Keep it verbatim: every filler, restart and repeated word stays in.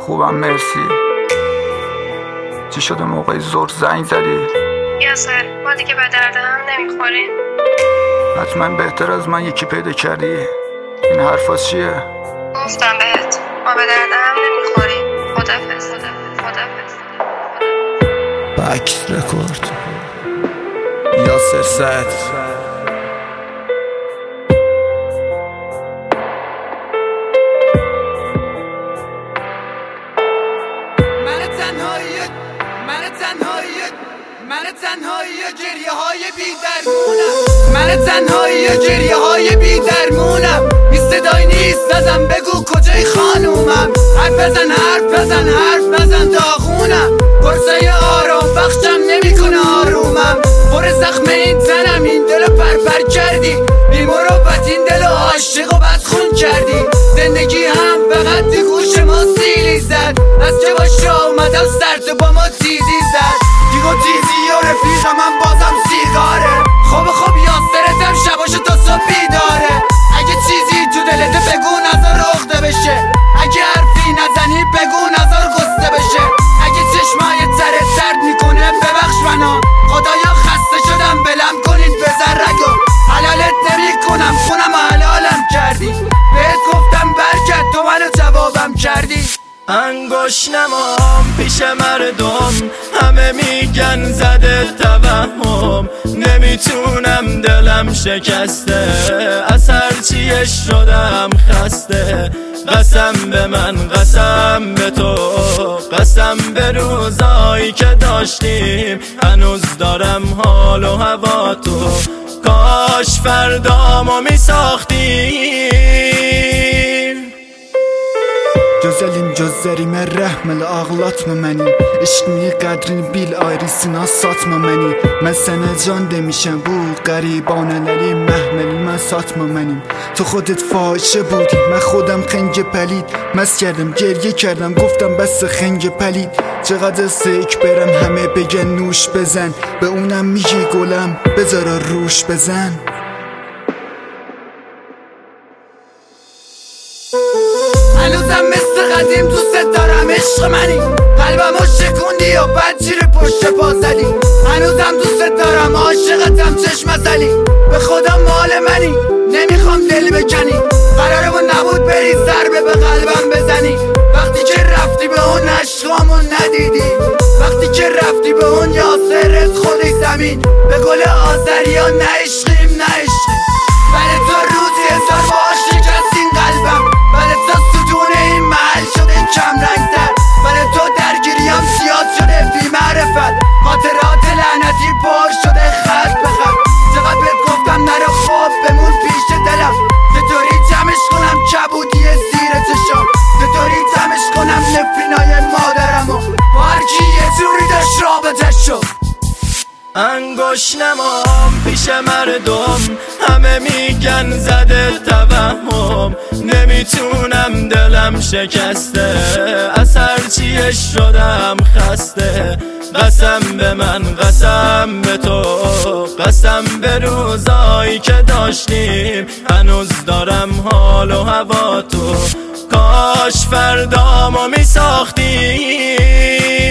خوبم مرسی. چی شده موقع زور زنگ زدی؟ یاسر ما دیگه به درد هم نمیخوریم. حتما بهتر از من یکی پیدا کردی. این حرفا چیه؟ گفتم بهت ما به درد هم نمیخوریم. خدافظ خدافظ. بک رکورد یاسر سعد. من تنهایی و گریه های بی درمونم. من تنهایی و گریه های بی درمونم. بی صدای نیست نزن بگو کجای خانومم. حرف بزن حرف بزن حرف بزن داغونم. پرسه آرام بخشم نمی کنه آرومم. پر زخم این تنم این دلو پرپر کردی. بی مروت این دلو عاشق و بدخون کردی. زندگی هم فقط دی گوش ما سیلی زد. از که باشه اومدم سرت با ما تیزی زد. دیگو تیزی و رفیقم من بازم سیگاره. خوب خوب یاسرتم شباشو تا صبح بیداره. اگه چیزی تو دلت بگو نظر اخته بشه. اگه حرفی نزنی بگو نظر قصه بشه. اگه چشمای ترت درد میکنه ببخش منو. خدایا خسته شدم بلم کنین بزر رگو. حلالت نمی کنم خونم و حلالم کردی. بهت گفتم برگرد تو منو جوابم کردی. انگوش نمام پیش مردم. همه میگن زده توهم. نمیتونم دلم شکسته. از هرچیه شدم خسته. قسم به من قسم به تو. قسم به روزایی که داشتیم. هنوز دارم حال و هوا تو. کاش فردامو میساختیم. Gözəlim gözlərimə rəhm elə ağlatma məni. Eşqini qədrini bil ayrısına satma məni. Mən sənə can demişəm bu qəribanələri məhməlimə satma mənim. تو خودت فاحشه بودی من خودم خنگ پلید. مست کردم گریه کردم گفتم بس خنگ پلید. چقدر سیک برم همه بگن نوش بزن. به اونم میگی گلم بذار روش بزن. هنوزم مثل قدیم دوست دارم عشق منی. قلبمو شکوندی و بعد چیره پشت پا زدی. هنوزم دوست دارم عاشقتم چشم زلی. به خدا مال منی نمیخوام دل بکنی. قرارمون نبود بری ضربه به قلبم بزنی. وقتی که رفتی به اون عشقامون ندیدی. وقتی که رفتی به اون یاسرت خودی زمین. به گل آذریا نه عشقیم نه عشقیم. برای تو روزی هزار بار شکستین قلبم. برای تو ستون این محل شده کم رنگتر. برای تو درگیریم زیاد شده بی معرفت. خاطرات لعنتی پر شده خط به خط. چقدر بهت گفتم نرو خواب بمون پیش دلم. چطوری جمعش کنم کبودی زیر چشام. چطوری جمعش کنم نفرینای مادرمو. با هرکی یه جوری داشت رابطه شد. انگوش نمام پیش مردم. همه میگن زده توهم. نمیتونم دلم شکسته. از هرچیه شدم خسته. قسم به من قسم به تو. قسم به روزایی که داشتیم. هنوز دارم حال و هوا تو. کاش فردامو میساختیم.